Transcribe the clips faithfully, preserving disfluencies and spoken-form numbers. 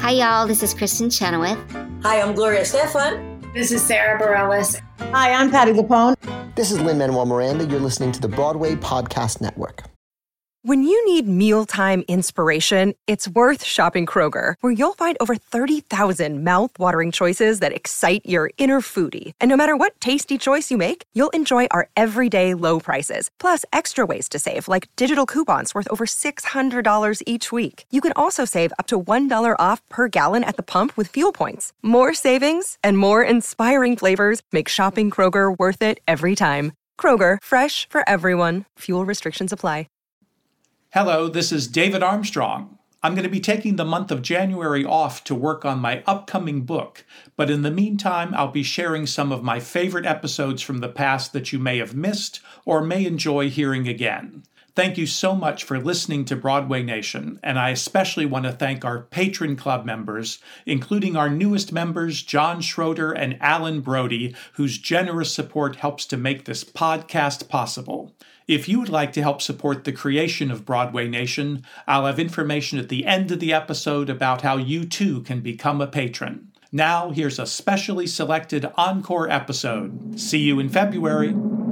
Hi, y'all. This is Kristen Chenoweth. Hi, I'm Gloria Estefan. This is Sarah Bareilles. Hi, I'm Patti LuPone. This is Lin-Manuel Miranda. You're listening to the Broadway Podcast Network. When you need mealtime inspiration, it's worth shopping Kroger, where you'll find over thirty thousand mouth-watering choices that excite your inner foodie. And no matter what tasty choice you make, you'll enjoy our everyday low prices, plus extra ways to save, like digital coupons worth over six hundred dollars each week. You can also save up to one dollar off per gallon at the pump with fuel points. More savings and more inspiring flavors make shopping Kroger worth it every time. Kroger, fresh for everyone. Fuel restrictions apply. Hello, this is David Armstrong. I'm going to be taking the month of January off to work on my upcoming book, but in the meantime, I'll be sharing some of my favorite episodes from the past that you may have missed or may enjoy hearing again. Thank you so much for listening to Broadway Nation, and I especially want to thank our Patron Club members, including our newest members, John Schroeder and Alan Brody, whose generous support helps to make this podcast possible. If you would like to help support the creation of Broadway Nation, I'll have information at the end of the episode about how you too can become a patron. Now, here's a specially selected encore episode. See you in February.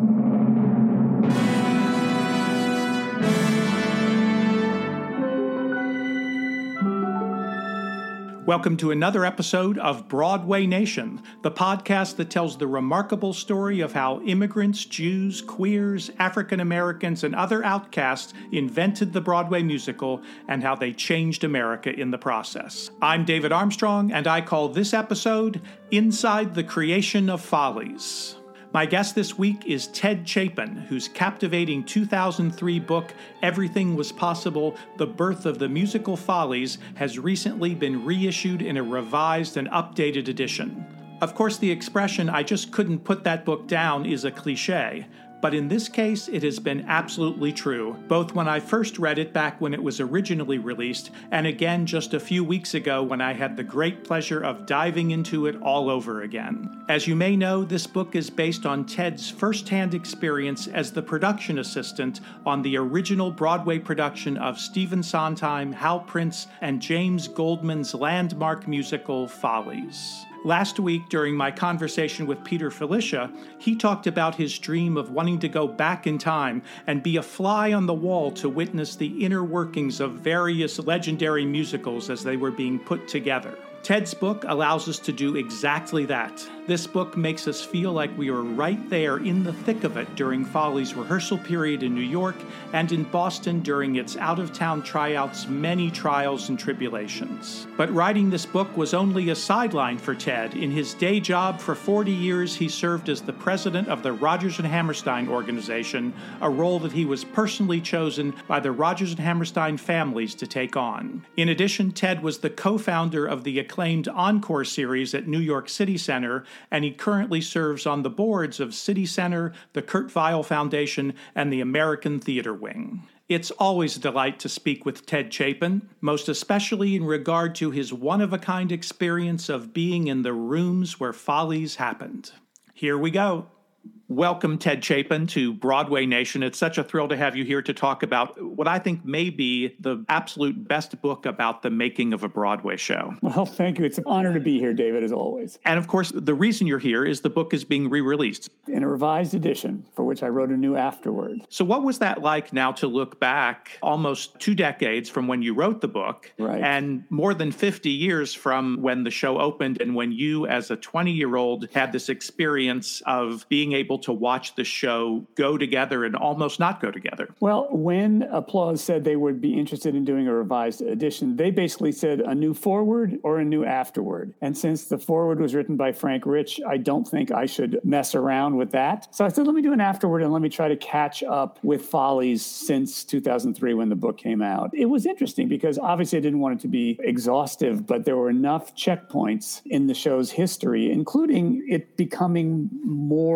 Welcome to another episode of Broadway Nation, the podcast that tells the remarkable story of how immigrants, Jews, queers, African Americans, and other outcasts invented the Broadway musical and how they changed America in the process. I'm David Armstrong, and I call this episode Inside the Creation of Follies. My guest this week is Ted Chapin, whose captivating two thousand three book, Everything Was Possible, The Birth of the Musical Follies, has recently been reissued in a revised and updated edition. Of course, the expression, "I just couldn't put that book down," is a cliche, but in this case, it has been absolutely true, both when I first read it back when it was originally released, and again just a few weeks ago when I had the great pleasure of diving into it all over again. As you may know, this book is based on Ted's first-hand experience as the production assistant on the original Broadway production of Stephen Sondheim, Hal Prince, and James Goldman's landmark musical, Follies. Last week, during my conversation with Peter Felicia, he talked about his dream of wanting to go back in time and be a fly on the wall to witness the inner workings of various legendary musicals as they were being put together. Ted's book allows us to do exactly that. This book makes us feel like we were right there in the thick of it during Follies' rehearsal period in New York and in Boston during its out-of-town tryouts' many trials and tribulations. But writing this book was only a sideline for Ted. In his day job for forty years, he served as the president of the Rodgers and Hammerstein organization, a role that he was personally chosen by the Rodgers and Hammerstein families to take on. In addition, Ted was the co-founder of the acclaimed Encore series at New York City Center, and he currently serves on the boards of City Center, the Kurt Weill Foundation, and the American Theater Wing. It's always a delight to speak with Ted Chapin, most especially in regard to his one-of-a-kind experience of being in the rooms where Follies happened. Here we go. Welcome, Ted Chapin, to Broadway Nation. It's such a thrill to have you here to talk about what I think may be the absolute best book about the making of a Broadway show. Well, thank you. It's an honor to be here, David, as always. And of course, the reason you're here is the book is being re-released. In a revised edition, for which I wrote a new afterword. So what was that like now to look back almost two decades from when you wrote the book, right, and more than fifty years from when the show opened and when you, as a twenty-year-old, had this experience of being able to watch the show go together and almost not go together? Well, when Applause said they would be interested in doing a revised edition, they basically said a new forward or a new afterword. And since the forward was written by Frank Rich, I don't think I should mess around with that. So I said, let me do an afterword and let me try to catch up with Follies since two thousand three when the book came out. It was interesting because obviously I didn't want it to be exhaustive, but there were enough checkpoints in the show's history, including it becoming more of a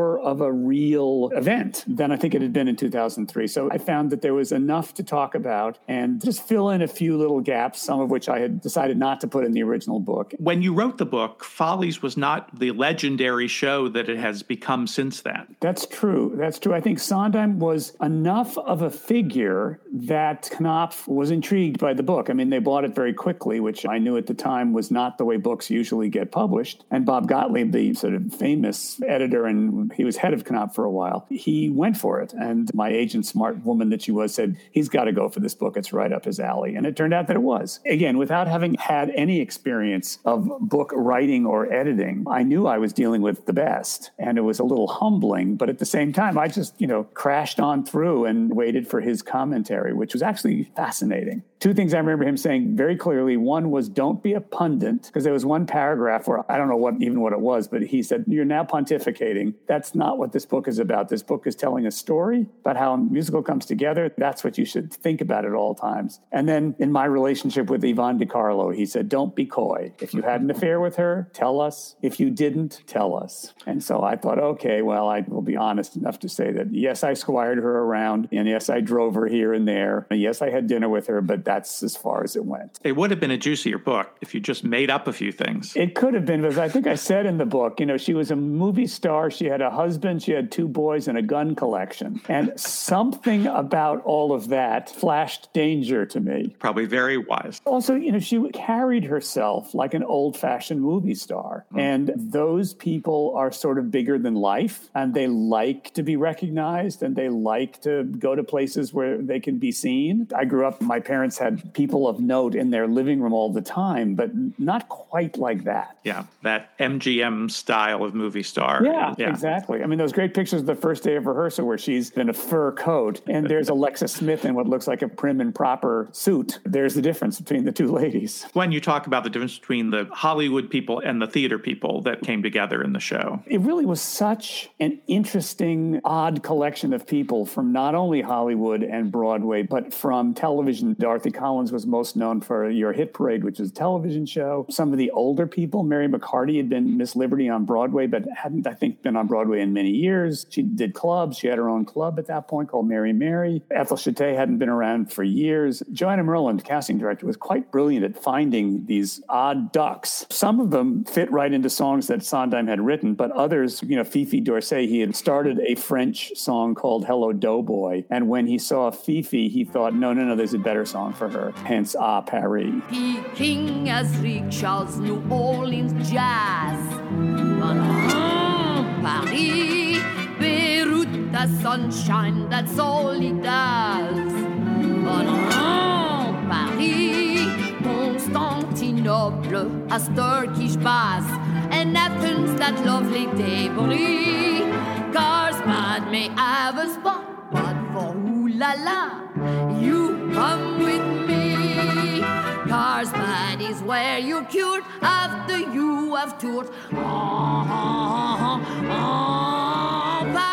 a real event than I think it had been in two thousand three. So I found that there was enough to talk about and just fill in a few little gaps, some of which I had decided not to put in the original book. When you wrote the book, Follies was not the legendary show that it has become since then. That's true. That's true. I think Sondheim was enough of a figure that Knopf was intrigued by the book. I mean, they bought it very quickly, which I knew at the time was not the way books usually get published. And Bob Gottlieb, the sort of famous editor, and he was head of Knopf for a while, he went for it. And my agent, smart woman that she was, said, he's got to go for this book. It's right up his alley. And it turned out that it was. Again, without having had any experience of book writing or editing, I knew I was dealing with the best. And it was a little humbling. But at the same time, I just, you know, crashed on through and waited for his commentary, which was actually fascinating. Two things I remember him saying very clearly. One was, don't be a pundit, because there was one paragraph where I don't know what even what it was, but he said, you're now pontificating. That's not what this book is about. This book is telling a story about how a musical comes together. That's what you should think about at all times. And then in my relationship with Yvonne DiCarlo, he said, don't be coy. If you had an affair with her, tell us. If you didn't, tell us. And so I thought, okay, well, I will be honest enough to say that, yes, I squired her around, and yes, I drove her here and there. And yes, I had dinner with her, but that's as far as it went. It would have been a juicier book if you just made up a few things. It could have been, because I think I said in the book, you know, she was a movie star. She had a husband, she had two boys, and a gun collection. And something about all of that flashed danger to me. Probably very wise. Also, you know, she carried herself like an old-fashioned movie star. Mm. And those people are sort of bigger than life, and they like to be recognized, and they like to go to places where they can be seen. I grew up, my parents had people of note in their living room all the time, but not quite like that. Yeah, that M G M style of movie star. Yeah, yeah, exactly. I mean, those great pictures of the first day of rehearsal where she's in a fur coat, and there's Alexis Smith in what looks like a prim and proper suit. There's the difference between the two ladies. When you talk about the difference between the Hollywood people and the theater people that came together in the show. It really was such an interesting, odd collection of people from not only Hollywood and Broadway, but from television. Dorothy Collins was most known for Your Hit Parade, which is a television show. Some of the older people, Mary McCarty had been Miss Liberty on Broadway, but hadn't, I think, been on Broadway in many years. She did clubs. She had her own club at that point called Mary Mary. Ethel Chate hadn't been around for years. Joanna Merlin, the casting director, was quite brilliant at finding these odd ducks. Some of them fit right into songs that Sondheim had written, but others, you know, Fifi D'Orsay, he had started a French song called Hello Doughboy. And when he saw Fifi, he thought, no, no, no, there's a better song for her. Hence, Ah, Paris. Peking as rickshaws, New Orleans jazz. Bon, Paris, Beirut, the sunshine, that's all he does. Bon, Paris, Constantinople, as Turkish baths, and Athens, that lovely debris. Carlsbad may have a spot, but for ooh la la, you come with me. Carlsbad is where you're cured after you have toured. Oh, oh, oh, oh, Paris.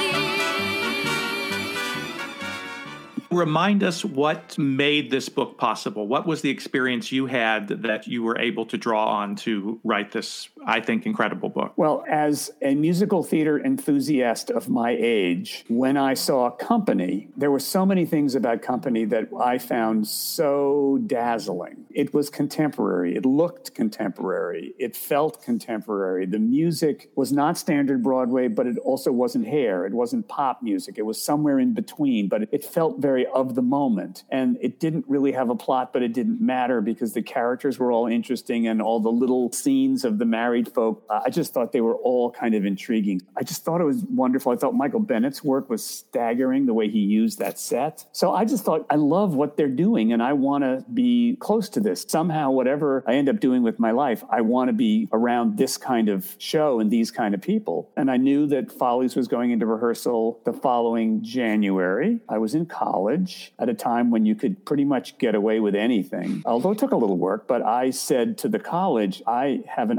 Remind us what made this book possible. What was the experience you had that you were able to draw on to write this, I think, incredible book? Well, as a musical theater enthusiast of my age, when I saw Company, there were so many things about Company that I found so dazzling. It was contemporary. It looked contemporary. It felt contemporary. The music was not standard Broadway, but it also wasn't hair. It wasn't pop music. It was somewhere in between, but it felt very of the moment. And it didn't really have a plot, but it didn't matter because the characters were all interesting and all the little scenes of the married folk, uh, I just thought they were all kind of intriguing. I just thought it was wonderful. I thought Michael Bennett's work was staggering, the way he used that set. So I just thought, I love what they're doing and I want to be close to this. Somehow, whatever I end up doing with my life, I want to be around this kind of show and these kind of people. And I knew that Follies was going into rehearsal the following January. I was in college at a time when you could pretty much get away with anything, although it took a little work. But I said to the college, I have an opportunity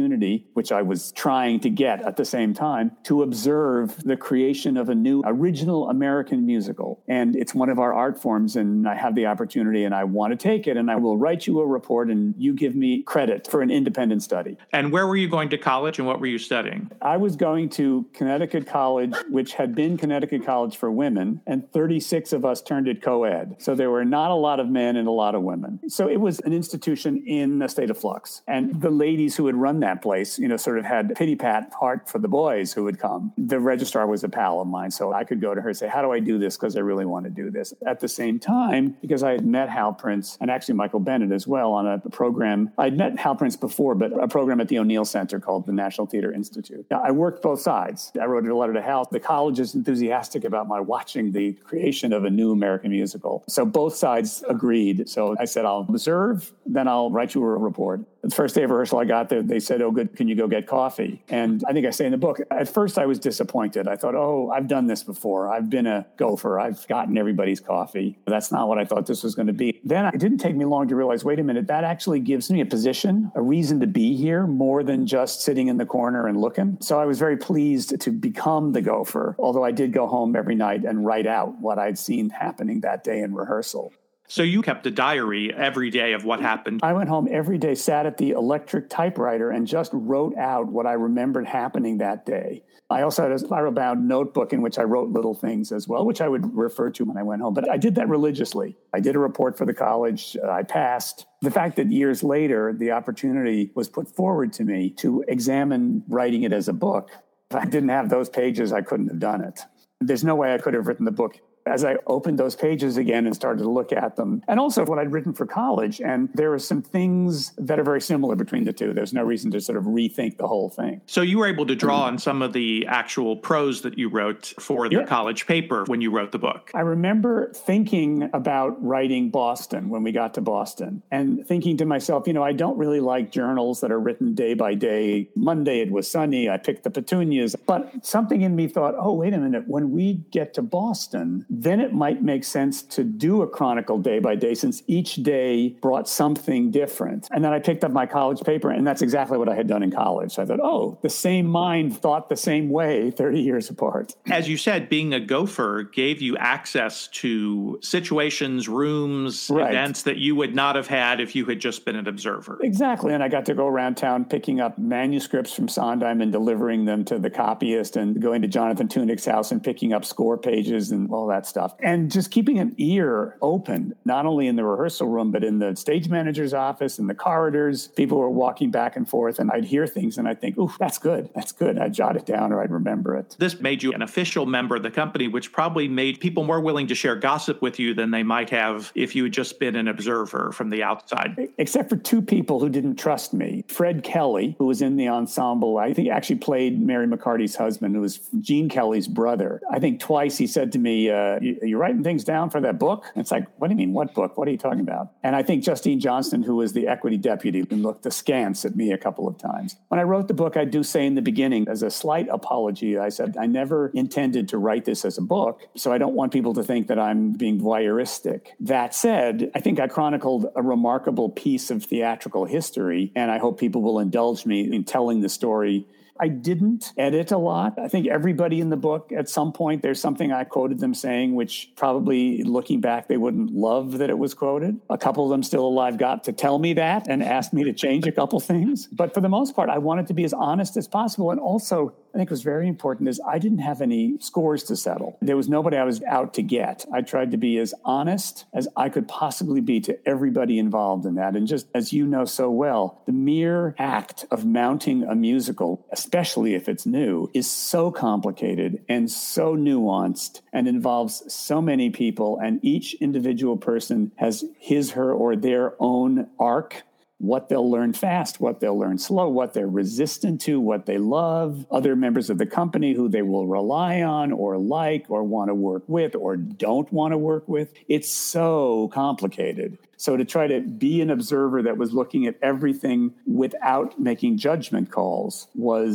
opportunity, which I was trying to get at the same time, to observe the creation of a new original American musical. And it's one of our art forms, and I have the opportunity, and I want to take it, and I will write you a report, and you give me credit for an independent study. And where were you going to college, and what were you studying? I was going to Connecticut College, which had been Connecticut College for women, and thirty-six of us turned it co-ed. So there were not a lot of men and a lot of women. So it was an institution in a state of flux. And the ladies who had run that place, you know, sort of had pity-pat heart for the boys who would come. The registrar was a pal of mine, so I could go to her and say, how do I do this? Because I really want to do this. At the same time, because I had met Hal Prince and actually Michael Bennett as well on a program. I'd met Hal Prince before, but a program at the O'Neill Center called the National Theater Institute. Now, I worked both sides. I wrote a letter to Hal. The college is enthusiastic about my watching the creation of a new American musical. So both sides agreed. So I said, I'll observe, then I'll write you a report. The first day of rehearsal I got there, they said, oh, good, can you go get coffee? And I think I say in the book, at first I was disappointed. I thought, oh, I've done this before. I've been a gopher. I've gotten everybody's coffee. That's not what I thought this was going to be. Then it didn't take me long to realize, wait a minute, that actually gives me a position, a reason to be here more than just sitting in the corner and looking. So I was very pleased to become the gopher, although I did go home every night and write out what I'd seen happening that day in rehearsal. So you kept a diary every day of what happened. I went home every day, sat at the electric typewriter, and just wrote out what I remembered happening that day. I also had a spiral-bound notebook in which I wrote little things as well, which I would refer to when I went home. But I did that religiously. I did a report for the college. Uh, I passed. The fact that years later, the opportunity was put forward to me to examine writing it as a book. If I didn't have those pages, I couldn't have done it. There's no way I could have written the book. As I opened those pages again and started to look at them, and also what I'd written for college, and there are some things that are very similar between the two. There's no reason to sort of rethink the whole thing. So you were able to draw on some of the actual prose that you wrote for the yeah. college paper when you wrote the book. I remember thinking about writing Boston when we got to Boston, and thinking to myself, you know, I don't really like journals that are written day by day. Monday it was sunny, I picked the petunias, but something in me thought, oh, wait a minute, when we get to Boston, then it might make sense to do a chronicle day by day, since each day brought something different. And then I picked up my college paper, and that's exactly what I had done in college. So I thought, oh, the same mind thought the same way thirty years apart. As you said, being a gopher gave you access to situations, rooms, right. events that you would not have had if you had just been an observer. Exactly. And I got to go around town picking up manuscripts from Sondheim and delivering them to the copyist, and going to Jonathan Tunick's house and picking up score pages and all that stuff. And just keeping an ear open, not only in the rehearsal room, but in the stage manager's office, in the corridors. People were walking back and forth, and I'd hear things and I'd think, ooh, that's good. That's good. I'd jot it down or I'd remember it. This made you an official member of the company, which probably made people more willing to share gossip with you than they might have if you had just been an observer from the outside. Except for two people who didn't trust me. Fred Kelly, who was in the ensemble, I think actually played Mary McCarty's husband, who was Gene Kelly's brother. I think twice he said to me, uh, are you writing things down for that book? And it's like, what do you mean, what book? What are you talking about? And I think Justine Johnston, who was the equity deputy, looked askance at me a couple of times. When I wrote the book, I do say in the beginning, as a slight apology, I said, I never intended to write this as a book, so I don't want people to think that I'm being voyeuristic. That said, I think I chronicled a remarkable piece of theatrical history, and I hope people will indulge me in telling the story. I didn't edit a lot. I think everybody in the book, at some point, there's something I quoted them saying, which probably looking back, they wouldn't love that it was quoted. A couple of them still alive got to tell me that and asked me to change a couple things. But for the most part, I wanted to be as honest as possible. And also, I think was very important is I didn't have any scores to settle. There was nobody I was out to get. I tried to be as honest as I could possibly be to everybody involved in that. And just as you know so well, the mere act of mounting a musical, especially if it's new, is so complicated and so nuanced and involves so many people. And each individual person has his, her, or their own arc. What they'll learn fast, what they'll learn slow, what they're resistant to, what they love, other members of the company who they will rely on or like or want to work with or don't want to work with. It's so complicated. So to try to be an observer that was looking at everything without making judgment calls was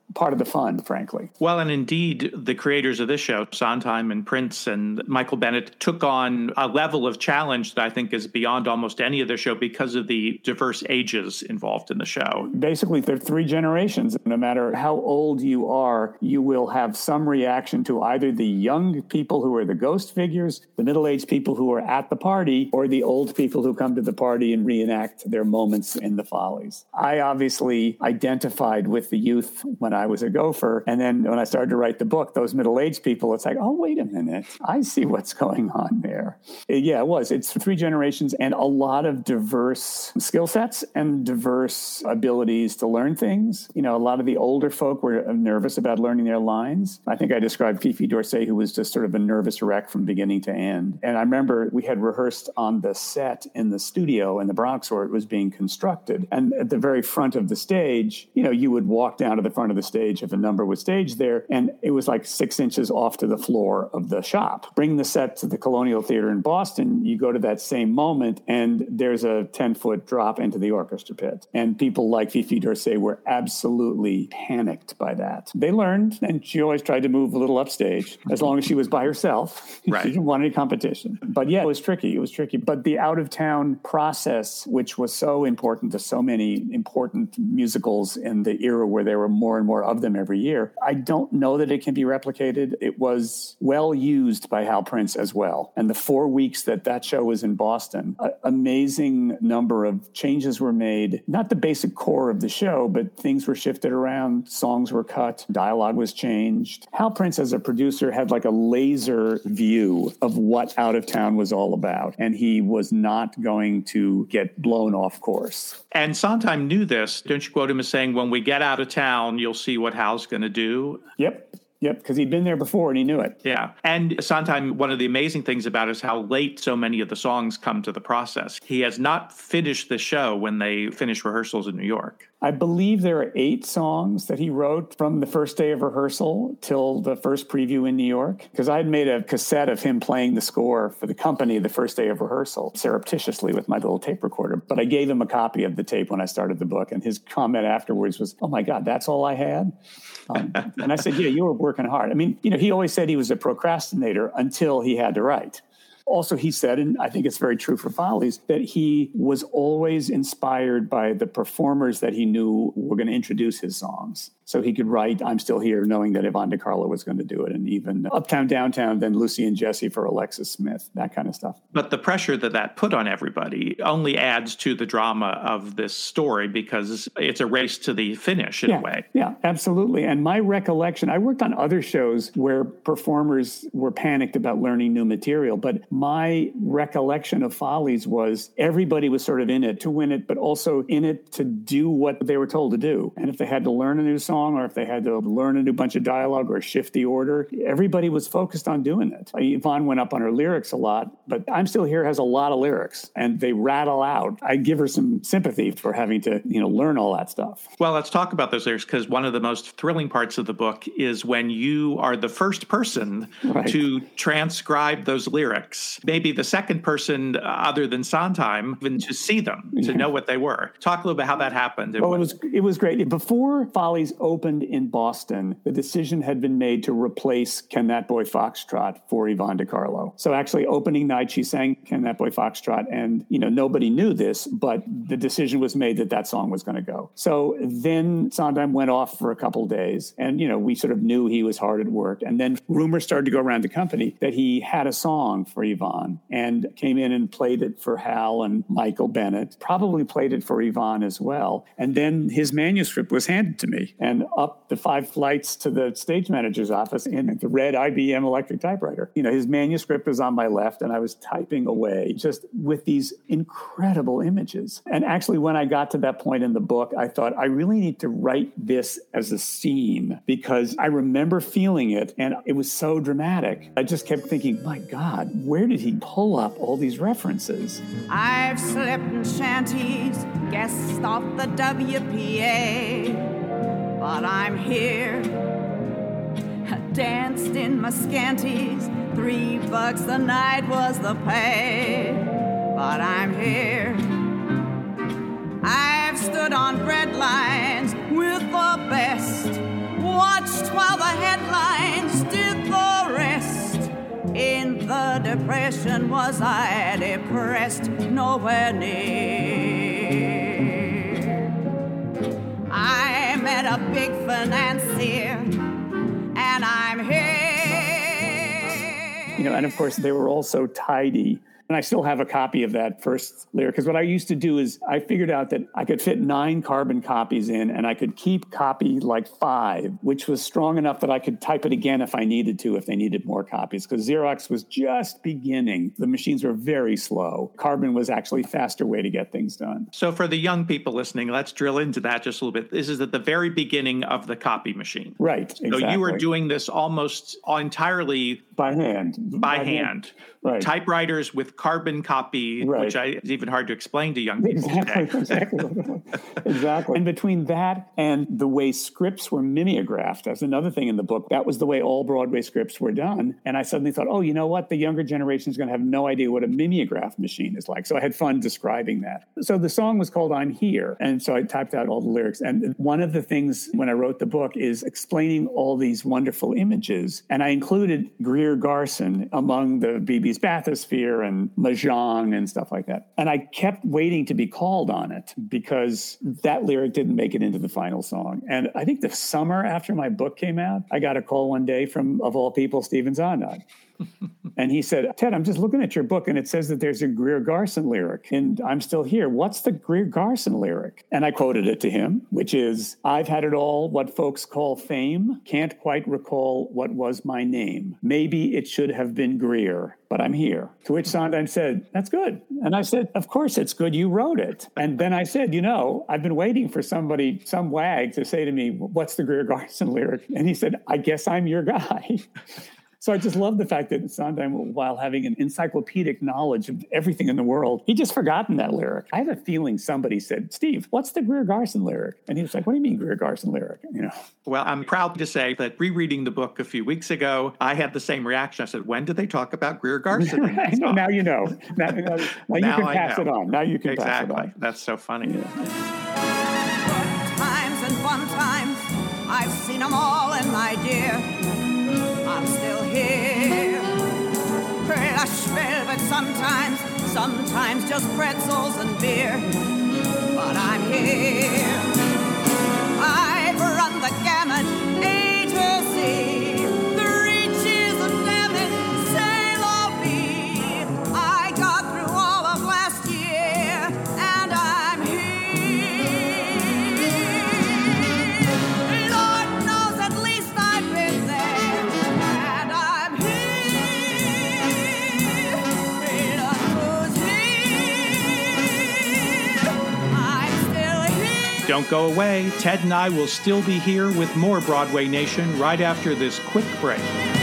part of the fun, frankly. Well, and indeed, the creators of this show, Sondheim and Prince and Michael Bennett, took on a level of challenge that I think is beyond almost any other show because of the diverse ages involved in the show. Basically, there are three generations. No matter how old you are, you will have some reaction to either the young people who are the ghost figures, the middle-aged people who are at the party, or the old people who come to the party and reenact their moments in the Follies. I obviously identified with the youth when I was a gopher. And then when I started to write the book, those middle-aged people, it's like, oh, wait a minute. I see what's going on there. Yeah, it was. It's three generations and a lot of diverse skill sets and diverse abilities to learn things. You know, a lot of the older folk were nervous about learning their lines. I think I described Fifi D'Orsay, who was just sort of a nervous wreck from beginning to end. And I remember we had rehearsed on the set in the studio in the Bronx where it was being constructed. And at the very front of the stage, you know, you would walk down to the front of the stage if a number was staged there, and it was like six inches off to the floor of the shop. Bring the set to the Colonial Theater in Boston, you go to that same moment, and there's a ten-foot drop into the orchestra pit. And people like Fifi D'Orsay were absolutely panicked by that. They learned, and she always tried to move a little upstage, as long as she was by herself. Right. She didn't want any competition. But yeah, it was tricky. It was tricky. But the out-of-town process, which was so important to so many important musicals in the era where there were more and more of them every year, I don't know that it can be replicated. It was well used by Hal Prince as well. And the four weeks that that show was in Boston, an amazing number of changes were made. Not the basic core of the show, but things were shifted around. Songs were cut. Dialogue was changed. Hal Prince, as a producer, had like a laser view of what Out of Town was all about. And he was not going to get blown off course. And Sondheim knew this. Don't you quote him as saying, when we get out of town, you'll see what Hal's going to do? Yep. Yep, because he'd been there before and he knew it. Yeah. And Sondheim, one of the amazing things about it is how late so many of the songs come to the process. He has not finished the show when they finish rehearsals in New York. I believe there are eight songs that he wrote from the first day of rehearsal till the first preview in New York. Because I had made a cassette of him playing the score for the company the first day of rehearsal, surreptitiously with my little tape recorder. But I gave him a copy of the tape when I started the book. And his comment afterwards was, oh my God, that's all I had? Um, and I said, yeah, you were working hard. I mean, you know, he always said he was a procrastinator until he had to write. Also, he said, and I think it's very true for Follies, that he was always inspired by the performers that he knew were going to introduce his songs. So he could write I'm Still Here knowing that Yvonne DiCarlo was going to do it. And even Uptown, Downtown, then Lucy and Jesse for Alexis Smith, that kind of stuff. But the pressure that that put on everybody only adds to the drama of this story because it's a race to the finish in yeah, a way. Yeah, absolutely. And my recollection, I worked on other shows where performers were panicked about learning new material, but my recollection of Follies was everybody was sort of in it to win it, but also in it to do what they were told to do. And if they had to learn a new song, or if they had to learn a new bunch of dialogue or shift the order, everybody was focused on doing it. Yvonne went up on her lyrics a lot, but I'm Still Here has a lot of lyrics and they rattle out. I give her some sympathy for having to, you know, learn all that stuff. Well, let's talk about those lyrics because one of the most thrilling parts of the book is when you are the first person right. to transcribe those lyrics. Maybe the second person other than Sondheim, even to see them, to know what they were. Talk a little bit how that happened. Well, it was it was great. Before Follies opened in Boston, the decision had been made to replace Can That Boy Foxtrot for Yvonne DiCarlo. So actually opening night, she sang Can That Boy Foxtrot, and, you know, nobody knew this, but the decision was made that that song was going to go. So then Sondheim went off for a couple of days, and, you know, we sort of knew he was hard at work. And then rumors started to go around the company that he had a song for Yvonne and came in and played it for Hal and Michael Bennett, probably played it for Yvonne as well. And then his manuscript was handed to me. And up the five flights to the stage manager's office in the red I B M electric typewriter. You know, his manuscript was on my left and I was typing away just with these incredible images. And actually, when I got to that point in the book, I thought, I really need to write this as a scene because I remember feeling it and it was so dramatic. I just kept thinking, my God, where did he pull up all these references? I've slept in shanties, guessed off the W P A. But I'm here, danced in my scanties, three bucks a night was the pay. But I'm here, I've stood on bread lines with the best, while the headlines did the rest. In the Depression was I depressed, nowhere near. I met a big financier, and I'm here. You know, and of course, they were all so tidy. And I still have a copy of that first lyric, because what I used to do is I figured out that I could fit nine carbon copies in, and I could keep copy like five, which was strong enough that I could type it again if I needed to, if they needed more copies, because Xerox was just beginning. The machines were very slow. Carbon was actually a faster way to get things done. So for the young people listening, let's drill into that just a little bit. This is at the very beginning of the copy machine. Right, exactly. So you were doing this almost entirely by hand. By, by hand. hand. Right. Typewriters with carbon copy, right. which I, is even hard to explain to young people exactly, today. Exactly. Exactly. And between that and the way scripts were mimeographed, that's another thing in the book. That was the way all Broadway scripts were done. And I suddenly thought, oh, you know what? The younger generation is going to have no idea what a mimeograph machine is like. So I had fun describing that. So the song was called I'm Here. And so I typed out all the lyrics. And one of the things when I wrote the book is explaining all these wonderful images. And I included Greer Garson among the B B's bathysphere and Mahjong and stuff like that. And I kept waiting to be called on it because that lyric didn't make it into the final song. And I think the summer after my book came out, I got a call one day from, of all people, Stephen Sondheim. And he said, Ted, I'm just looking at your book and it says that there's a Greer Garson lyric and I'm still here. What's the Greer Garson lyric? And I quoted it to him, which is, I've had it all, what folks call fame. Can't quite recall what was my name. Maybe it should have been Greer, but I'm here. To which Sondheim said, that's good. And I said, of course it's good. You wrote it. And then I said, you know, I've been waiting for somebody, some wag to say to me, what's the Greer Garson lyric? And he said, I guess I'm your guy. So I just love the fact that Sondheim, while having an encyclopedic knowledge of everything in the world, he just forgotten that lyric. I have a feeling somebody said, Steve, what's the Greer Garson lyric? And he was like, what do you mean Greer Garson lyric? You know. Well, I'm proud to say that rereading the book a few weeks ago, I had the same reaction. I said, when did they talk about Greer Garson? know, now you know. Now, now, now you now can pass it on. Now you can exactly. pass it on. That's so funny. Yeah. Times and fun times, I've seen them all, and my dear, I'm still here. Plush velvet sometimes, sometimes just pretzels and beer. But I'm here. I've run the gamut, A to Z. The reaches of lemon, c'est la vie. I got through all of last year, and I'm here. Lord knows at least I've been there. And I'm here. Look who's here. I'm still here. Don't go away. Ted and I will still be here with more Broadway Nation right after this quick break.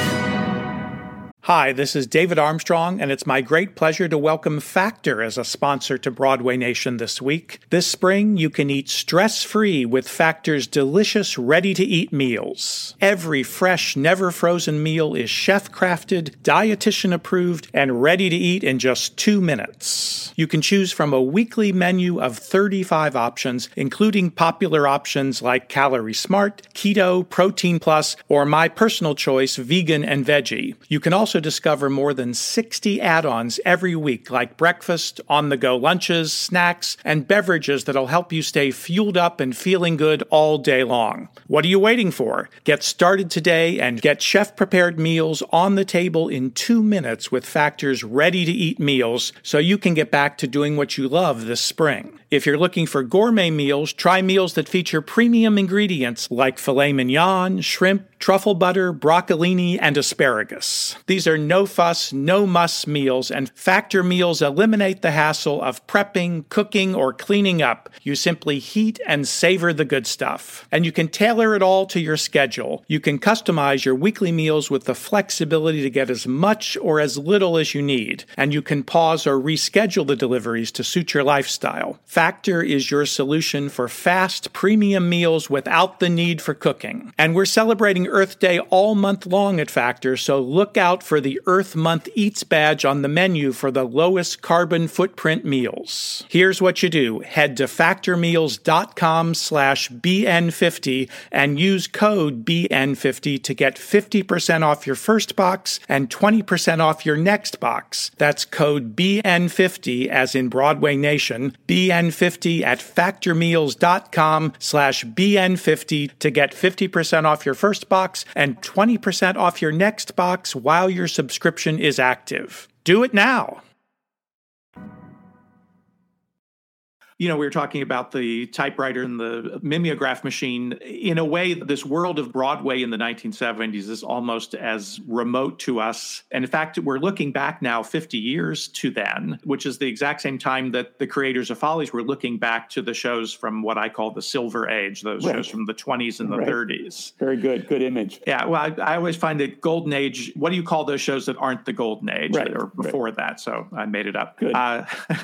Hi, this is David Armstrong, and it's my great pleasure to welcome Factor as a sponsor to Broadway Nation this week. This spring, you can eat stress-free with Factor's delicious, ready-to-eat meals. Every fresh, never-frozen meal is chef-crafted, dietitian-approved, and ready to eat in just two minutes. You can choose from a weekly menu of thirty-five options, including popular options like Calorie Smart, Keto, Protein Plus, or my personal choice, Vegan and Veggie. You can also discover more than sixty add-ons every week, like breakfast, on-the-go lunches, snacks, and beverages that'll help you stay fueled up and feeling good all day long. What are you waiting for? Get started today and get chef-prepared meals on the table in two minutes with Factor's ready-to-eat meals so you can get back to doing what you love this spring. If you're looking for gourmet meals, try meals that feature premium ingredients like filet mignon, shrimp, truffle butter, broccolini, and asparagus. These are no-fuss, no-muss meals, and Factor meals eliminate the hassle of prepping, cooking, or cleaning up. You simply heat and savor the good stuff. And you can tailor it all to your schedule. You can customize your weekly meals with the flexibility to get as much or as little as you need. And you can pause or reschedule the deliveries to suit your lifestyle. Factor is your solution for fast, premium meals without the need for cooking. And we're celebrating Earth Day all month long at Factor, so look out for the Earth Month Eats badge on the menu for the lowest carbon footprint meals. Here's what you do. Head to factormeals.com slash BN50 and use code B N fifty to get fifty percent off your first box and twenty percent off your next box. That's code B N fifty as in Broadway Nation, B N fifty at factormeals.com slash BN50 to get fifty percent off your first box and twenty percent off your next box while your subscription is active. Do it now. You know, we were talking about the typewriter and the mimeograph machine. In a way, this world of Broadway in the nineteen seventies is almost as remote to us. And in fact, we're looking back now fifty years to then, which is the exact same time that the creators of Follies were looking back to the shows from what I call the Silver Age, those right. shows from the twenties and the right. thirties. Very good. Good image. Yeah. Well, I, I always find that Golden Age, what do you call those shows that aren't the Golden Age right. or before right. that? So I made it up. Good. Uh,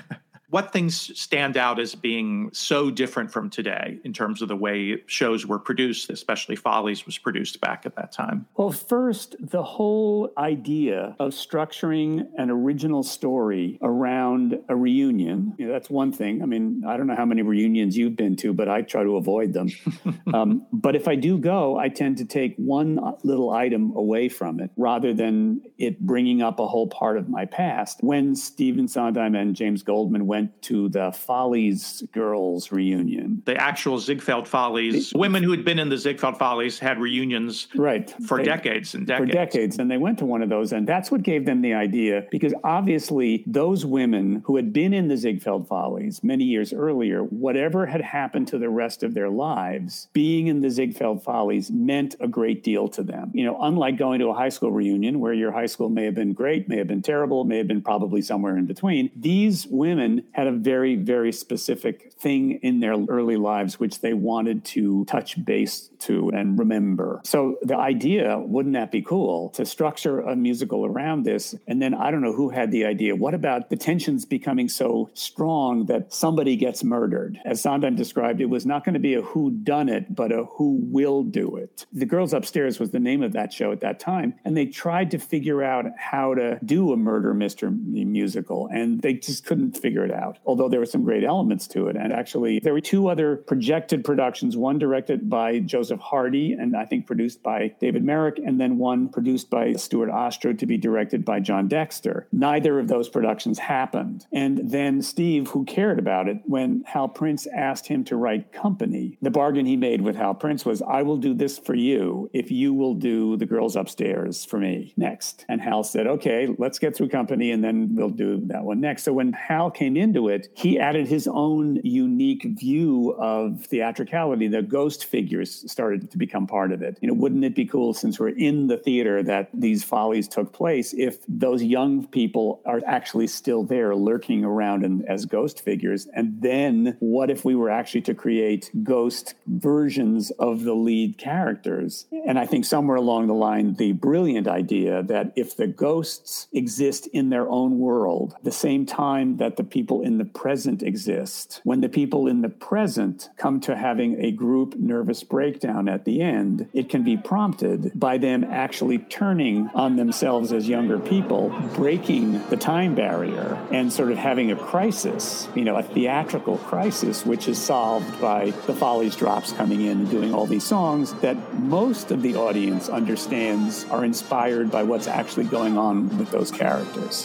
What things stand out as being so different from today in terms of the way shows were produced, especially Follies was produced back at that time? Well, first, the whole idea of structuring an original story around a reunion, you know, that's one thing. I mean, I don't know how many reunions you've been to, but I try to avoid them. um, but if I do go, I tend to take one little item away from it rather than it bringing up a whole part of my past. When Stephen Sondheim and James Goldman went to the Follies girls reunion. The actual Ziegfeld Follies, women who had been in the Ziegfeld Follies had reunions right. for they, decades and decades. For decades. And they went to one of those. And that's what gave them the idea, because obviously those women who had been in the Ziegfeld Follies many years earlier, whatever had happened to the rest of their lives, being in the Ziegfeld Follies meant a great deal to them. You know, unlike going to a high school reunion where your high school may have been great, may have been terrible, may have been probably somewhere in between, these women had a very, very specific thing in their early lives which they wanted to touch base to and remember. So the idea, wouldn't that be cool, to structure a musical around this? And then I don't know who had the idea. What about the tensions becoming so strong that somebody gets murdered? As Sondheim described, it was not going to be a who done it, but a who will do it. The Girls Upstairs was the name of that show at that time. And they tried to figure out how to do a murder mystery musical, and they just couldn't figure it out. Although there were some great elements to it. And actually, there were two other projected productions, one directed by Joseph Hardy and I think produced by David Merrick, and then one produced by Stuart Ostrow to be directed by John Dexter. Neither of those productions happened. And then Steve, who cared about it, when Hal Prince asked him to write Company, the bargain he made with Hal Prince was, I will do this for you if you will do The Girls Upstairs for me next. And Hal said, okay, let's get through Company and then we'll do that one next. So when Hal came into it, he added his own unique view of theatricality. The ghost figures started to become part of it. You know, wouldn't it be cool, since we're in the theater that these Follies took place, if those young people are actually still there lurking around in, as ghost figures? And then what if we were actually to create ghost versions of the lead characters? And I think somewhere along the line, the brilliant idea that if the ghosts exist in their own world, the same time that the people in the present exist, when the people in the present come to having a group nervous breakdown at the end, it can be prompted by them actually turning on themselves as younger people, breaking the time barrier, and sort of having a crisis, you know, a theatrical crisis, which is solved by the Follies drops coming in and doing all these songs that most of the audience understands are inspired by what's actually going on with those characters.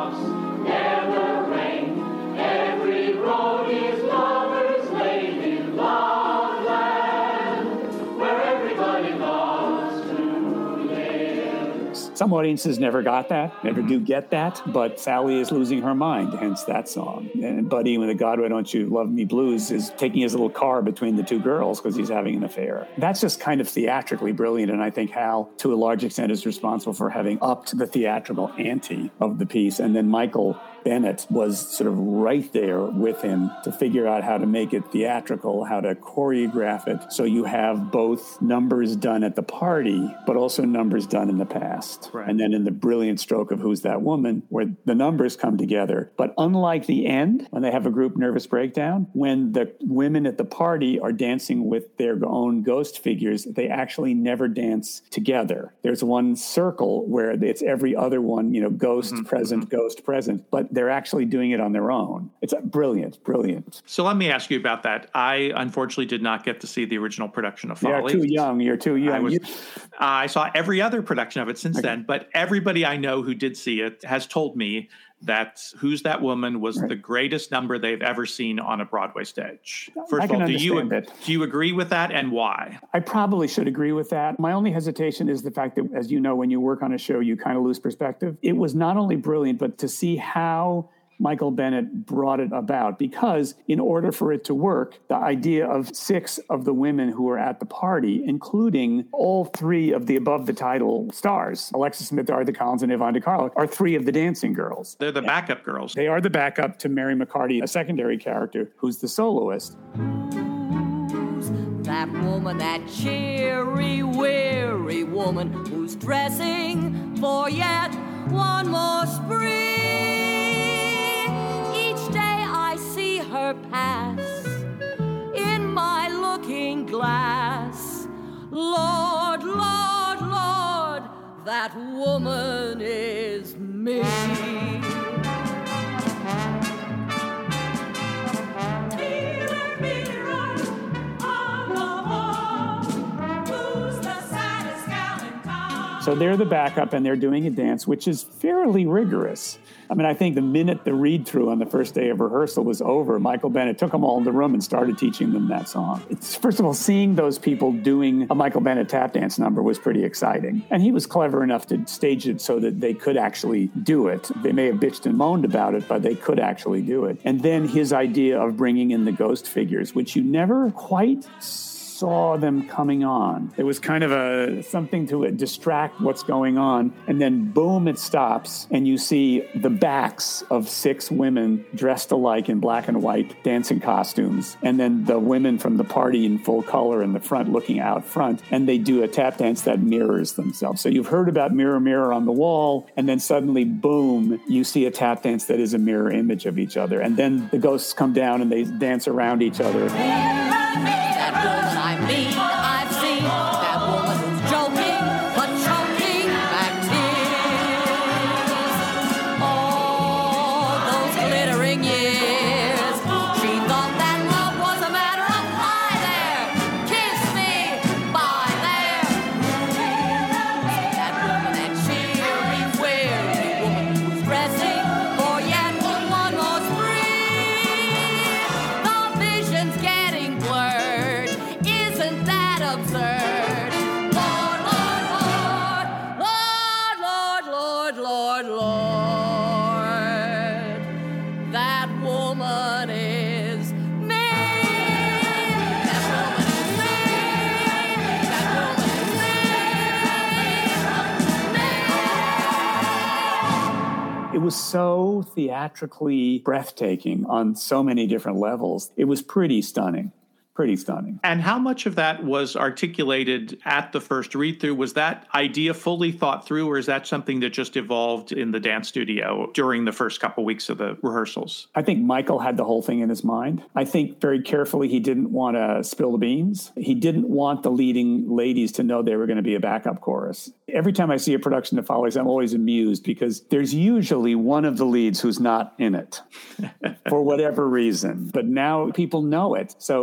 Never rain, every road is lovers laid in Some audiences never got that, never do get that, but Sally is losing her mind, hence that song. And Buddy with the God, Why Don't You Love Me Blues is taking his little car between the two girls because he's having an affair. That's just kind of theatrically brilliant, and I think Hal, to a large extent, is responsible for having upped the theatrical ante of the piece. And then Michael Bennett was sort of right there with him to figure out how to make it theatrical, how to choreograph it, so you have both numbers done at the party, but also numbers done in the past. Right. And then in the brilliant stroke of Who's That Woman, where the numbers come together. But unlike the end, when they have a group nervous breakdown, when the women at the party are dancing with their own ghost figures, they actually never dance together. There's one circle where it's every other one, you know, ghost, mm-hmm. present, ghost, present, but they're actually doing it on their own. It's brilliant, brilliant. So let me ask you about that. I unfortunately did not get to see the original production of Folly. You're too young. You're too young. I, was, you... I saw every other production of it since okay. then, but everybody I know who did see it has told me that Who's That Woman was right. the greatest number they've ever seen on a Broadway stage. First I of all, do you, it. do you agree with that, and why? I probably should agree with that. My only hesitation is the fact that, as you know, when you work on a show, you kind of lose perspective. It was not only brilliant, but to see how Michael Bennett brought it about, because in order for it to work, the idea of six of the women who were at the party, including all three of the above the title stars, Alexis Smith, Arthur Collins, and Yvonne DiCarlo, are three of the dancing girls. They're the backup girls. They are the backup to Mary McCarty, a secondary character who's the soloist. Who's that woman, that cheery, weary woman who's dressing for yet one more spring? Her pass in my looking glass. Lord, Lord, Lord, that woman is me. Mirror, mirror on the wall, who's the saddest gal in town? So they're the backup, and they're doing a dance, which is fairly rigorous. I mean, I think the minute the read-through on the first day of rehearsal was over, Michael Bennett took them all in the room and started teaching them that song. It's, first of all, seeing those people doing a Michael Bennett tap dance number was pretty exciting. And he was clever enough to stage it so that they could actually do it. They may have bitched and moaned about it, but they could actually do it. And then his idea of bringing in the ghost figures, which you never quite saw them coming on. It was kind of a something to distract what's going on, and then boom, it stops, and you see the backs of six women dressed alike in black and white dancing costumes, and then the women from the party in full color in the front looking out front, and they do a tap dance that mirrors themselves. So you've heard about Mirror, Mirror on the Wall, and then suddenly, boom, you see a tap dance that is a mirror image of each other, and then the ghosts come down and they dance around each other. That woman I mean, I've seen that woman who's joking, but choking back tears. All those glittering years, she thought that love was a matter of hi there, kiss me, bye there. That woman, that cheery, weary woman who's dressing for yet one more spring. The vision's getting blurred. Isn't that absurd? Lord, Lord, Lord, Lord, Lord, Lord, Lord, that woman is me. That woman is me. That woman is me. It was so theatrically breathtaking on so many different levels. It was pretty stunning. Pretty stunning. And how much of that was articulated at the first read-through? Was that idea fully thought through, or is that something that just evolved in the dance studio during the first couple weeks of the rehearsals? I think Michael had the whole thing in his mind. I think very carefully he didn't want to spill the beans. He didn't want the leading ladies to know they were going to be a backup chorus. Every time I see a production of Follies, I'm always amused because there's usually one of the leads who's not in it for whatever reason. But now people know it. So it's like,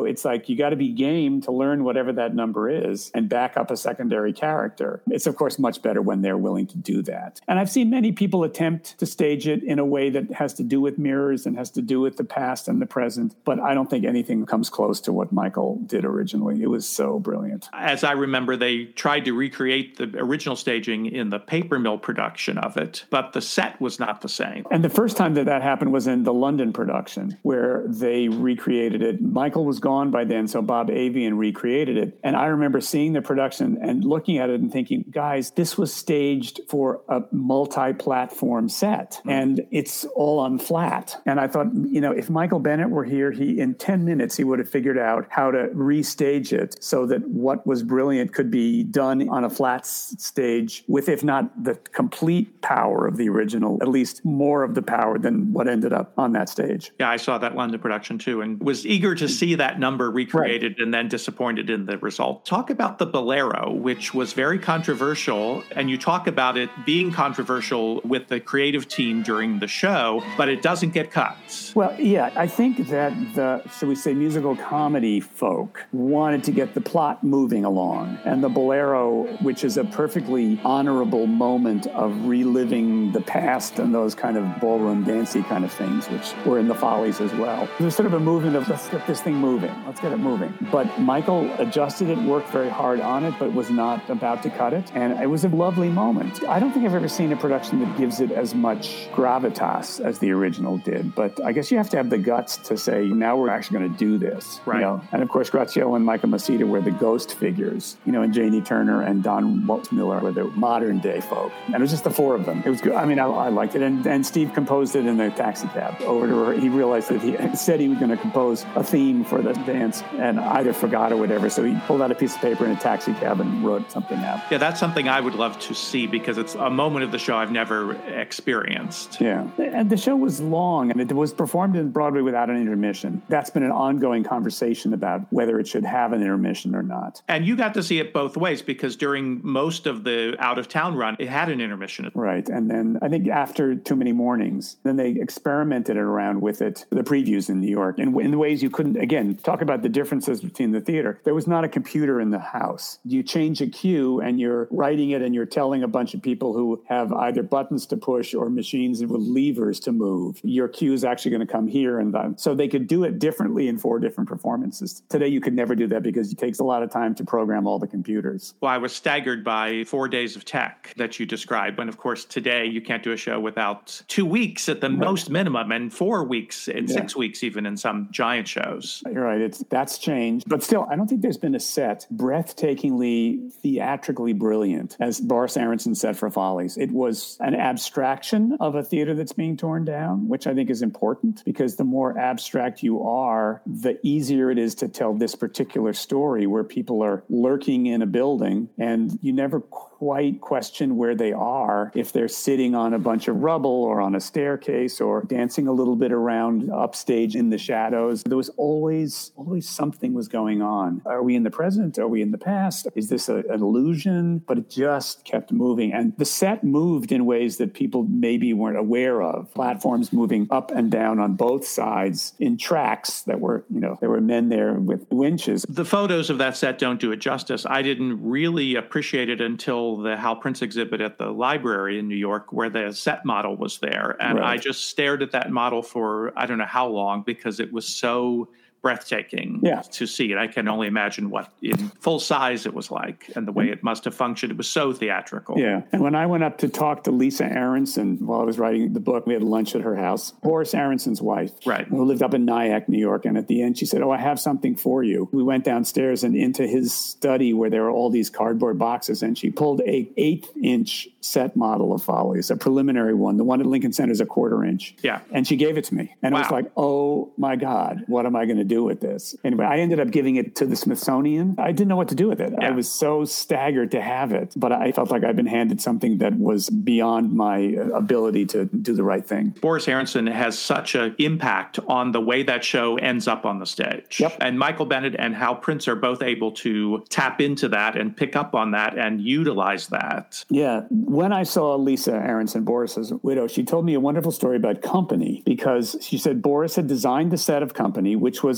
like, you got to be game to learn whatever that number is and back up a secondary character. It's, of course, much better when they're willing to do that. And I've seen many people attempt to stage it in a way that has to do with mirrors and has to do with the past and the present. But I don't think anything comes close to what Michael did originally. It was so brilliant. As I remember, they tried to recreate the original staging in the paper mill production of it, but the set was not the same. And the first time that that happened was in the London production, where they recreated it. Michael was gone by then, so Bob Avian recreated it. And I remember seeing the production and looking at it and thinking, guys, this was staged for a multi-platform set, and it's all on flat. And I thought, you know, if Michael Bennett were here, he in ten minutes, he would have figured out how to restage it so that what was brilliant could be done on a flat s- stage with, if not the complete power of the original, at least more of the power than what ended up on that stage. Yeah, I saw that London production too and was eager to see that number recreated right. and then disappointed in the result. Talk about the Bolero, which was very controversial, and you talk about it being controversial with the creative team during the show, but it doesn't get cut. Well, yeah, I think that the, shall we say, musical comedy folk wanted to get the plot moving along. And the Bolero, which is a perfectly honorable moment of reliving the past and those kind of ballroom dancey kind of things, which were in the Follies as well. There's sort of a movement of, let's get this thing moving. Let's get it moving. But Michael adjusted it, worked very hard on it, but was not about to cut it. And it was a lovely moment. I don't think I've ever seen a production that gives it as much gravitas as the original did. But I guess you have to have the guts to say, now we're actually going to do this. Right. You know? And of course, Graziello and Michael Masita were the ghost figures, you know, and Janie Turner and Don Waltz-Miller were the modern day folk. And it was just the four of them. It was good. I mean, I, I liked it. And, and Steve composed it in the taxi cab over to her. He realized that he said he was going to compose a theme for the dance and either forgot or whatever. So he pulled out a piece of paper in a taxi cab and wrote something out. Yeah, that's something I would love to see because it's a moment of the show I've never experienced. Yeah. And the show was long and it was performed in Broadway without an intermission. That's been an ongoing conversation about whether it should have an intermission or not. And you got to see it both ways because during most of the out-of-town run, it had an intermission. Right. And then I think after Too Many Mornings, then they experimented around with it, the previews in New York, in, in ways you couldn't, again, talk about the differences between the theater. There was not a computer in the house. You change a cue and you're writing it and you're telling a bunch of people who have either buttons to push or machines with levers to move. Your cue is actually going to come here and then. So they could do it differently in four different performances. Today, you could never do that because it takes a lot of time to program all the computers. Well, I was staggered by four days of tech that you described. And of course, today you can't do a show without two weeks at the right. most minimum and four weeks and yeah. six weeks even in some giant shows. You're right. It's, that's changed. But still, I don't think there's been a set breathtakingly, theatrically brilliant as Boris Aronson set for Follies. It was an abstraction of a theater that's being torn down, which I think is important because the more abstract you are, the easier it is to tell this particular story where people are lurking in a building and you never quite question where they are if they're sitting on a bunch of rubble or on a staircase or dancing a little bit around upstage in the shadows. There was always, always something was going on. Are we in the present? Are we in the past? Is this a, an illusion? But it just kept moving. And the set moved in ways that people maybe weren't aware of. Platforms moving up and down on both sides in tracks that were, you know, there were men there with winches. The photos of that set don't do it justice. I didn't really appreciate it until the Hal Prince exhibit at the library in New York where the set model was there. And right. I just stared at that model for I don't know how long because it was so breathtaking yeah. to see it. I can only imagine what in full size it was like and the way it must have functioned. It was so theatrical. Yeah. And when I went up to talk to Lisa Aronson while I was writing the book, we had lunch at her house. Boris Aronson's wife, right, who lived up in Nyack, New York. And at the end, she said, oh, I have something for you. We went downstairs and into his study where there were all these cardboard boxes. And she pulled a eighth inch set model of Follies, a preliminary one. The one at Lincoln Center is a quarter inch. Yeah. And she gave it to me. And wow. it was like, oh my God, what am I going to do with this? Anyway, I ended up giving it to the Smithsonian. I didn't know what to do with it. Yeah. I was so staggered to have it, but I felt like I'd been handed something that was beyond my ability to do the right thing. Boris Aronson has such an impact on the way that show ends up on the stage. Yep. And Michael Bennett and Hal Prince are both able to tap into that and pick up on that and utilize that. Yeah. When I saw Lisa Aronson, Boris's widow, she told me a wonderful story about Company because she said Boris had designed the set of Company, which was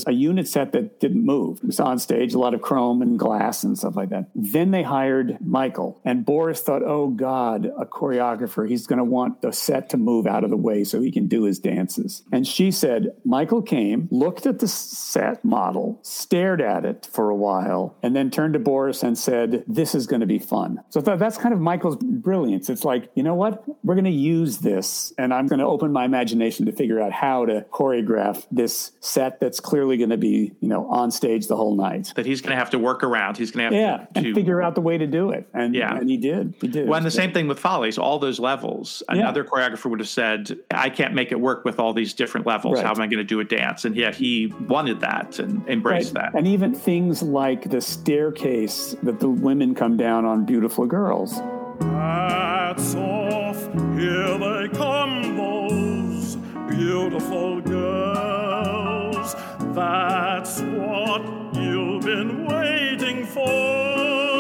a unit set that didn't move. It was on stage, a lot of chrome and glass and stuff like that. Then they hired Michael, and Boris thought, oh God, a choreographer, he's going to want the set to move out of the way so he can do his dances. And she said, Michael came, looked at the set model, stared at it for a while, and then turned to Boris and said, this is going to be fun. So I thought that's kind of Michael's brilliance. It's like, you know what? We're going to use this, and I'm going to open my imagination to figure out how to choreograph this set that's clearly going to be, you know, on stage the whole night. That he's going to have to work around. He's going to have yeah, to, to and figure out the way to do it. And, yeah. and he did. He did. Well, and the same thing with Follies, all those levels. Another yeah. choreographer would have said, I can't make it work with all these different levels. Right. How am I going to do a dance? And yet he wanted that and embraced right. that. And even things like the staircase that the women come down on Beautiful Girls. Hats off, here they come, those beautiful girls. That's what you've been waiting for.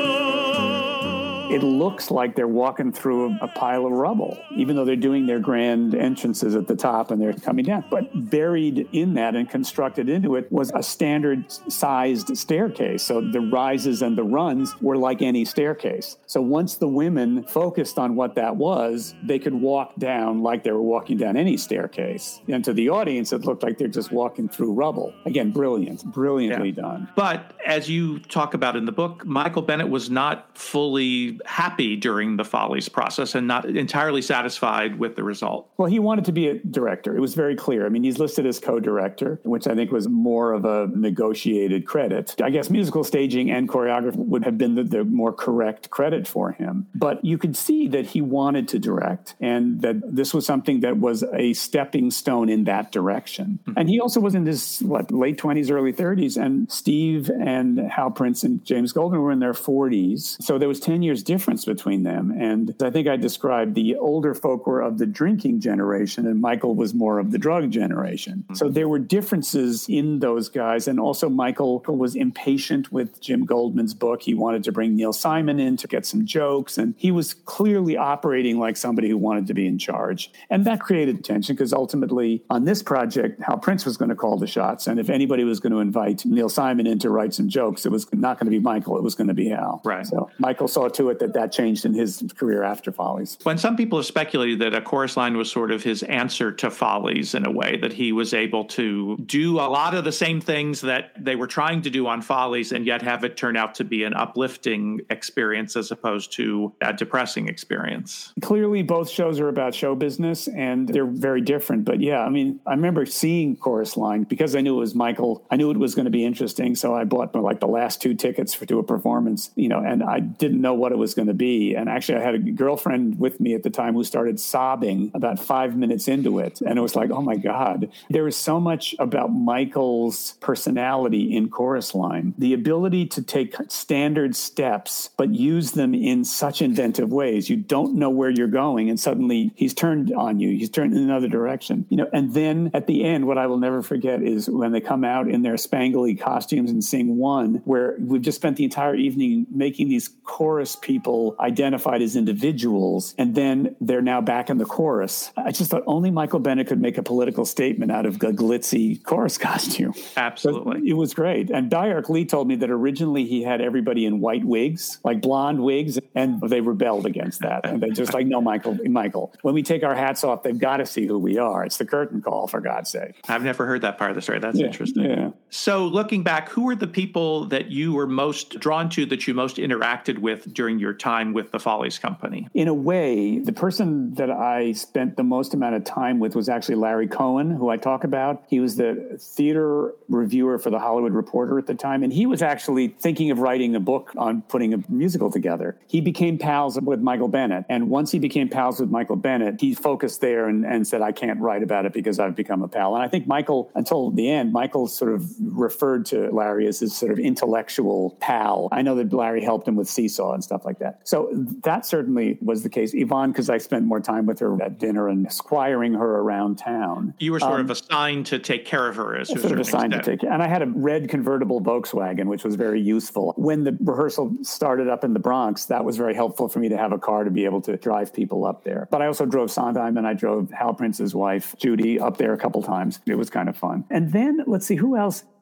It looks like they're walking through a, a pile of rubble, even though they're doing their grand entrances at the top and they're coming down. But buried in that and constructed into it was a standard-sized staircase. So the rises and the runs were like any staircase. So once the women focused on what that was, they could walk down like they were walking down any staircase. And to the audience, it looked like they're just walking through rubble. Again, brilliant, brilliantly yeah. done. But as you talk about in the book, Michael Bennett was not fully happy during the Follies process and not entirely satisfied with the result. Well, he wanted to be a director. It was very clear. I mean, he's listed as co-director, which I think was more of a negotiated credit. I guess musical staging and choreography would have been the, the more correct credit for him. But you could see that he wanted to direct and that this was something that was a stepping stone in that direction. Mm-hmm. And he also was in his, what, late twenties, early thirties, and Steve and Hal Prince and James Goldman were in their forties. So there was ten years difference between them. And I think I described the older folk were of the drinking generation and Michael was more of the drug generation. Mm-hmm. So there were differences in those guys. And also Michael was impatient with Jim Goldman's book. He wanted to bring Neil Simon in to get some jokes. And he was clearly operating like somebody who wanted to be in charge. And that created tension because ultimately on this project, Hal Prince was going to call the shots. And if anybody was going to invite Neil Simon in to write some jokes, it was not going to be Michael. It was going to be Hal. Right. So Michael saw to it that that changed in his career after Follies. When some people have speculated that A Chorus Line was sort of his answer to Follies in a way, that he was able to do a lot of the same things that they were trying to do on Follies and yet have it turn out to be an uplifting experience as opposed to a depressing experience. Clearly, both shows are about show business and they're very different. But yeah, I mean, I remember seeing Chorus Line because I knew it was Michael. I knew it was going to be interesting. So I bought like the last two tickets for to a performance, you know, and I didn't know what it was going to be. And actually, I had a girlfriend with me at the time who started sobbing about five minutes into it. And it was like, oh, my God. There was so much about Michael's personality in Chorus Line. The ability to take standard steps, but use them in such inventive ways. You don't know where you're going. And suddenly he's turned on you. He's turned in another direction. You know, and then at the end, what I will never forget is when they come out in their spangly costumes and sing One, where we've just spent the entire evening making these chorus people identified as individuals, and then they're now back in the chorus. I just thought only Michael Bennett could make a political statement out of a glitzy chorus costume. Absolutely. But it was great. And Diark Lee told me that originally he had everybody in white wigs, like blonde wigs, and they rebelled against that. And they just like, no, Michael, Michael, when we take our hats off, they've got to see who we are. It's the curtain call, for God's sake. I've never heard that part of the story. That's yeah, interesting. Yeah. So looking back, who were the people that you were most drawn to, that you most interacted with during your time with the Follies Company? In a way, the person that I spent the most amount of time with was actually Larry Cohen, who I talk about. He was the theater reviewer for the Hollywood Reporter at the time, and he was actually thinking of writing a book on putting a musical together. He became pals with Michael Bennett, and once he became pals with Michael Bennett, he focused there and, and said, I can't write about it because I've become a pal. And I think Michael, until the end, Michael sort of referred to Larry as his sort of intellectual pal. I know that Larry helped him with Seesaw and stuff like that. So that certainly was the case. Yvonne, because I spent more time with her at dinner and squiring her around town. You were sort um, of assigned to take care of her as sort of assigned extent. to take care. And I had a red convertible Volkswagen, which was very useful. When the rehearsal started up in the Bronx, that was very helpful for me to have a car to be able to drive people up there. But I also drove Sondheim, and I drove Hal Prince's wife, Judy, up there a couple times. It was kind of fun. And then, let's see, who else?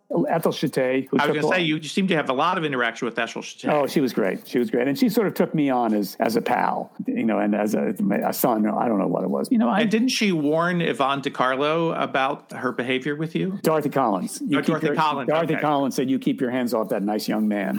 Ethel Chete. Who I was took going to a- say, you seem to have a lot of interaction with Ethel Chete. Oh, she was great. She was great. And she sort of took me on as as a pal, you know, and as a, a son. I don't know what it was. You know, I And didn't she warn Yvonne DiCarlo about her behavior with you? Dorothy Collins. You Oh, keep Dorothy your- Collins, Dorothy okay. Collins said, "You keep your hands off that nice young man."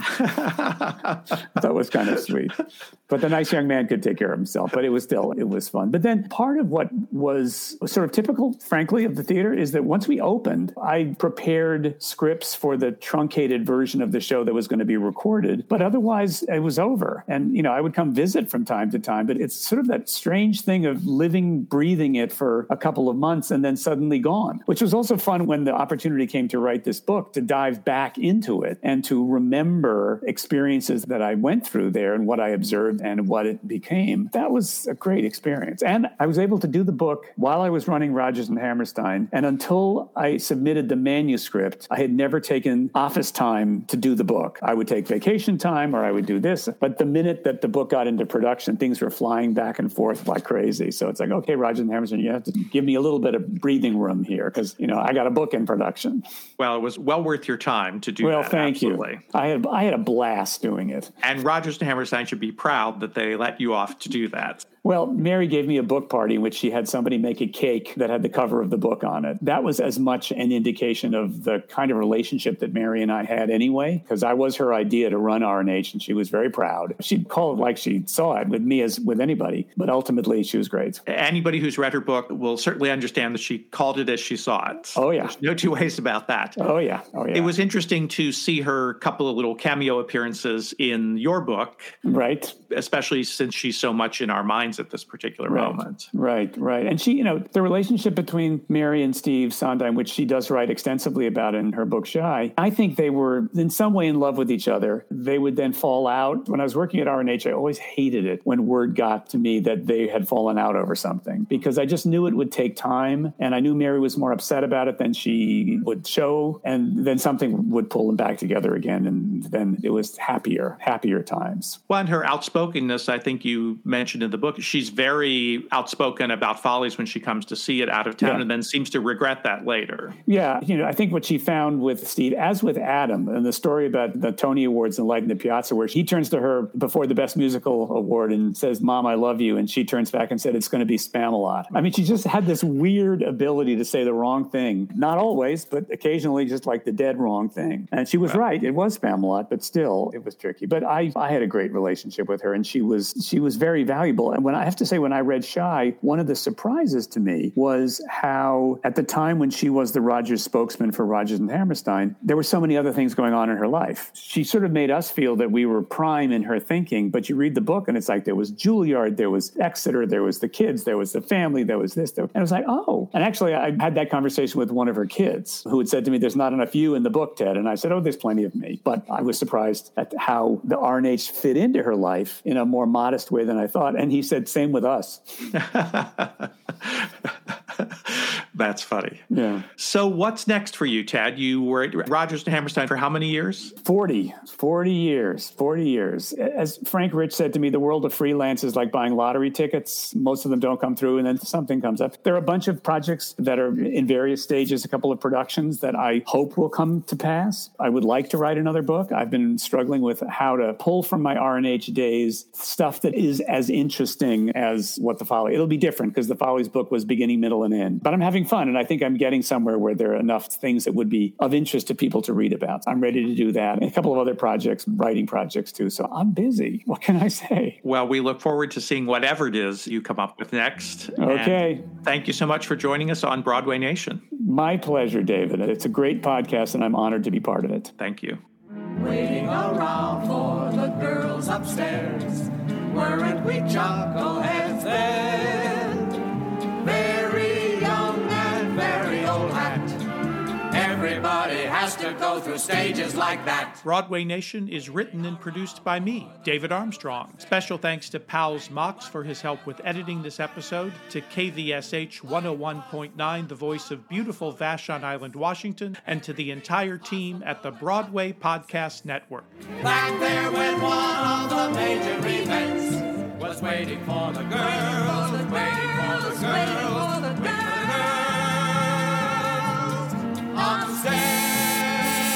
That was kind of sweet. But the nice young man could take care of himself. But it was still, it was fun. But then part of what was sort of typical, frankly, of the theater is that once we opened, I prepared scripts for the truncated version of the show that was going to be recorded. But otherwise, it was over. And, you know, I would come visit from time to time. But it's sort of that strange thing of living, breathing it for a couple of months and then suddenly gone, which was also fun when the opportunity came to write this book, to dive back into it and to remember experiences that I went through there and what I observed and what it became. That was a great experience. And I was able to do the book while I was running Rodgers and Hammerstein. And until I submitted the manuscript, I had never taken office time to do the book. I would take vacation time or I would do this. But the minute that the book got into production, things were flying back and forth like crazy. So it's like, okay, Rodgers and Hammerstein, you have to give me a little bit of breathing room here because, you know, I got a book in production. Well, it was well worth your time to do well, that. thank absolutely. you. I had I had a blast doing it. And Rodgers and Hammerstein should be proud that they let you off to do that. Well, Mary gave me a book party in which she had somebody make a cake that had the cover of the book on it. That was as much an indication of the kind of relationship that Mary and I had anyway, because I was her idea to run R and H, and she was very proud. She'd call it like she saw it with me as with anybody, but ultimately she was great. Anybody who's read her book will certainly understand that she called it as she saw it. Oh, yeah. There's no two ways about that. Oh, yeah. Oh, yeah. It was interesting to see her couple of little cameo appearances in your book. Right. Especially since she's so much in our minds at this particular right. moment. Right, right. And she, you know, the relationship between Mary and Steve Sondheim, which she does write extensively about in her book, Shy, I think they were in some way in love with each other. They would then fall out. When I was working at R and H, I always hated it when word got to me that they had fallen out over something, because I just knew it would take time. And I knew Mary was more upset about it than she would show. And then something would pull them back together again. And then it was happier, happier times. Well, and her outspokenness, I think you mentioned in the book, she's very outspoken about Follies when she comes to see it out of town, yeah. and then seems to regret that later. Yeah, you know, I think what she found with Steve, as with Adam, and the story about the Tony Awards and Light in the Piazza, where he turns to her before the Best Musical Award and says, "Mom, I love you," and she turns back and said, "It's going to be Spamalot." I mean, she just had this weird ability to say the wrong thing. Not always, but occasionally just like the dead wrong thing. And she was right. right. It was Spamalot, but still, it was tricky. But I, I had a great relationship with her, and she was she was very valuable. And when I have to say, when I read Shy, one of the surprises to me was how, at the time when she was the Rodgers spokesman for Rodgers and Hammerstein, there were so many other things going on in her life. She sort of made us feel that we were prime in her thinking, but you read the book and it's like there was Juilliard, there was Exeter, there was the kids, there was the family, there was this, there, and it was like, oh. And actually, I had that conversation with one of her kids who had said to me, "There's not enough you in the book, Ted." And I said, "Oh, there's plenty of me." But I was surprised at how the R and H fit into her life in a more modest way than I thought. And he said, same with us. That's funny. Yeah. So what's next for you, Ted? You were at Rodgers and Hammerstein for how many years? forty. forty years. forty years. As Frank Rich said to me, the world of freelance is like buying lottery tickets. Most of them don't come through, and then something comes up. There are a bunch of projects that are in various stages, a couple of productions that I hope will come to pass. I would like to write another book. I've been struggling with how to pull from my R and H days stuff that is as interesting as what The Folly. It'll be different because The Follies book was beginning, middle, and end. But I'm having fun, and I think I'm getting somewhere where there are enough things that would be of interest to people to read about. I'm ready to do that. And a couple of other projects, writing projects too. So I'm busy. What can I say? Well, we look forward to seeing whatever it is you come up with next. Okay. And thank you so much for joining us on Broadway Nation. My pleasure, David. It's a great podcast, and I'm honored to be part of it. Thank you. Waiting around for the girls upstairs, weren't we chuckleheads then? Very young and very old hat. Everybody has to go through stages like that. Broadway Nation is written and produced by me, David Armstrong. Special thanks to Pals Mox for his help with editing this episode, to K V S H one oh one point nine, the voice of beautiful Vashon Island, Washington, and to the entire team at the Broadway Podcast Network. Back there when one of the major events was waiting for the girls, was waiting for the girls, waiting for the girls upstairs.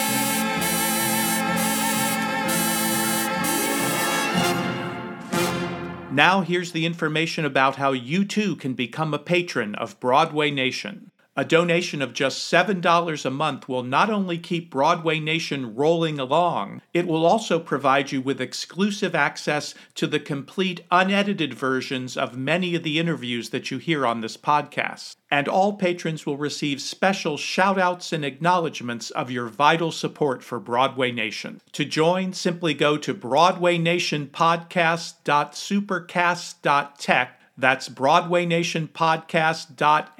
Now here's the information about how you too can become a patron of Broadway Nation. A donation of just seven dollars a month will not only keep Broadway Nation rolling along, it will also provide you with exclusive access to the complete unedited versions of many of the interviews that you hear on this podcast. And all patrons will receive special shout-outs and acknowledgments of your vital support for Broadway Nation. To join, simply go to broadway nation podcast dot supercast dot tech. That's broadway nation podcast dot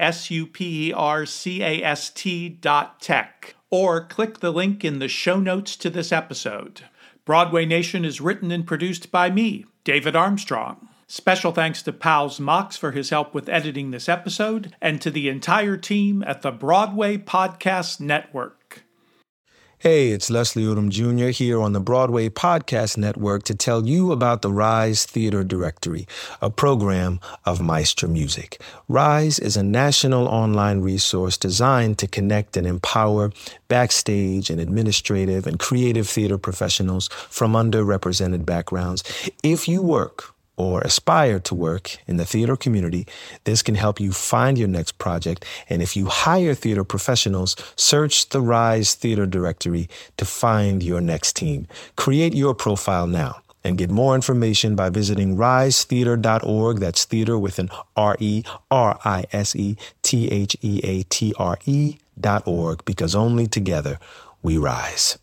supercast dot tech. Or click the link in the show notes to this episode. Broadway Nation is written and produced by me, David Armstrong. Special thanks to Pals Mox for his help with editing this episode, and to the entire team at the Broadway Podcast Network. Hey, it's Leslie Odom Junior here on the Broadway Podcast Network to tell you about the Rise Theater Directory, a program of Maestro Music. Rise is a national online resource designed to connect and empower backstage and administrative and creative theater professionals from underrepresented backgrounds. If you work or aspire to work in the theater community, this can help you find your next project. And if you hire theater professionals, search the Rise Theater Directory to find your next team. Create your profile now and get more information by visiting rise theater dot org. That's theater with an R E R I S E T H E A T R E dot org, because only together we rise.